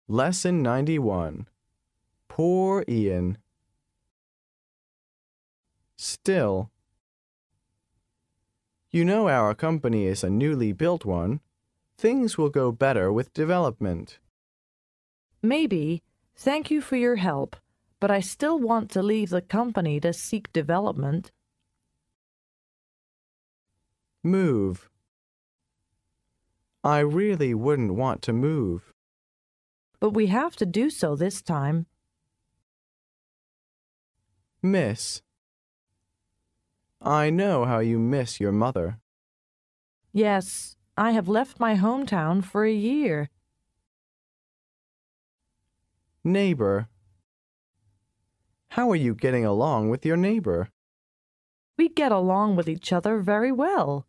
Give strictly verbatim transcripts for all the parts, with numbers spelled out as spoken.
Lesson ninety-one. Poor Ian. Still. You know our company is a newly built one. Things will go better with development. Maybe. Thank you for your help, but I still want to leave the company to seek development. Move. I really wouldn't want to move. But we have to do so this time. Miss. I know how you miss your mother. Yes, I have left my hometown for a year. Neighbor. How are you getting along with your neighbor? We get along with each other very well.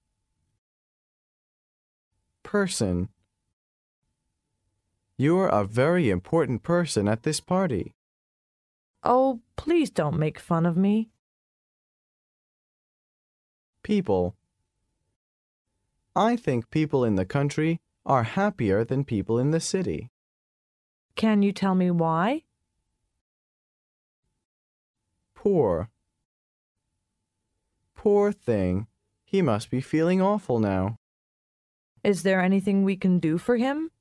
Person. You're a very important person at this party. Oh, please don't make fun of me. People. I think people in the country are happier than people in the city. Can you tell me why? Poor. Poor thing. He must be feeling awful now. Is there anything we can do for him?